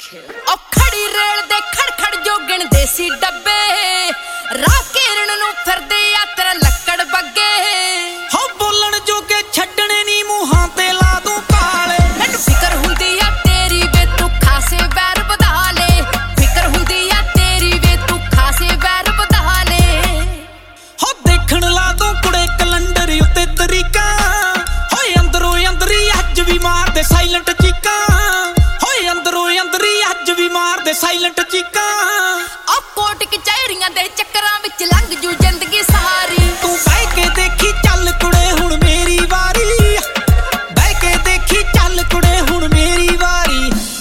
ओ खड़ी रेल दे खड़खड़ जो गिणदे सी डब्बे राह घेरन नूं फिरदे आ तेरा लक्कड़ बग्गे हो बोलण जोगे छड्डणे नी मूहां ते ला दूं ताले मैनूं फिकर हुंदी आ तेरी वे तू खासे वैर वधा ले फिकर हुंदी आ तेरी वे तू खासे वैर वधा ले हो देखण ला दूं कुड़े कलंडर उत्ते तरीका होए अंदरों अंदरी अज भी मार दे साइलेंट चीकां होए अंदरों अंदरी अज भी मार दे साइलेंट चीकां ओ कोट कचहरियां दे चक्करां विच लंघ जू जिंदगी सारी तू बह के देखी चल कुड़े हुण मेरी वारी बह के देखी चल कुड़े हुण मेरी वारी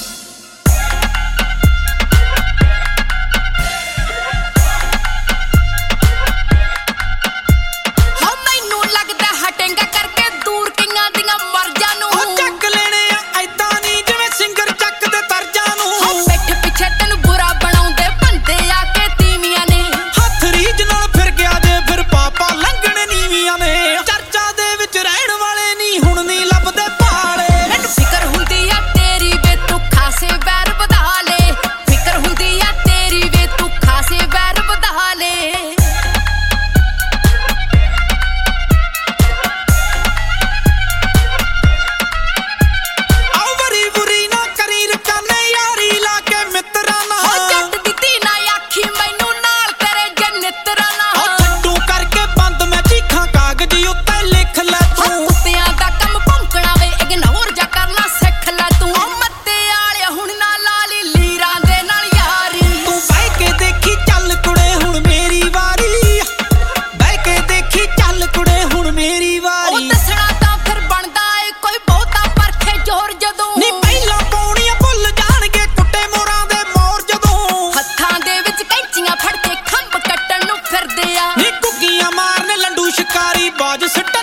हो मैनूं लगदा हटेंगा करके दूर कईयां दियां मर्जां नूं हो चक लेने आ ऐदां नी जिवें सिंगर चक दे तरजां नूं हो पिठ पिछे तैनूं बुरा बनाउंदे बंदे आके तीवियां ने हत्थ रीझ नाल फिर गया जे फिर पापा लंघण नीवियां ने चर्चा दे विच रहण वाले नी हुण नी लभदे भाले मैनूं फिकर हुंदी आ तेरी वे तू खासे वैर वधा ले फिकर हुंदी आ तेरी वे तू खासे वैर वधा ले आओ वरी बुरी ना करी रकाने यारी ला के मित्रां हो नाल जट दी धी ना आखी मैनूं नाल तेरे जनितरां हो नाल छड्डू करके बंद मैं चीखां कागज उत्ते लिख लै हो तूं कुत्तियां दा कम भौंकणा वे इग्नोर जा करना सिੱਖ ਲੈ ਤੂੰ ਓ ਮੱਤੇ ਆਲਿਆ ਹੁਣ ਨਾ ਲਾ ਲਈ ਲੀਰਾਂ ਦੇ ਨਾਲ ਯਾਰੀ तू बह के देखी चल कुड़े हुण मेरी वारी बह के देखी चल कुड़े हुण मेरी ਉਹ वारी ਦੱਸਣਾ ਤਾਂ ਫਿਰ ਬਣਦਾ ਏ ਕੋਈ ਬਹੁਤਾ ਪਰਖੇ ਜ਼ੋਰ ਜਦੋਂ ਨੀ ਪਹਿਲਾਂ ਪੌਣੀਆਂ ਭੁੱਲ ਜਾਣਗੇ ਕੁੱਟੇ ਮੋਰਾਂ ਦੇ ਮੋਰ ਜਦੋਂ ਹੱਥਾਂ ਦੇ ਵਿੱਚ ਕੈਂਚੀਆਂ ਫੜ ਕੇ ਖੰਭ ਕੱਟਣ ਨੂੰ ਫਿਰਦੇ ਆ ਨੀ ਕੁੱਗੀਆਂ ਮਾਰਨ ਲੰਡੂ ਸ਼ਿਕਾਰੀ ਬਾਜ ਸੱਟ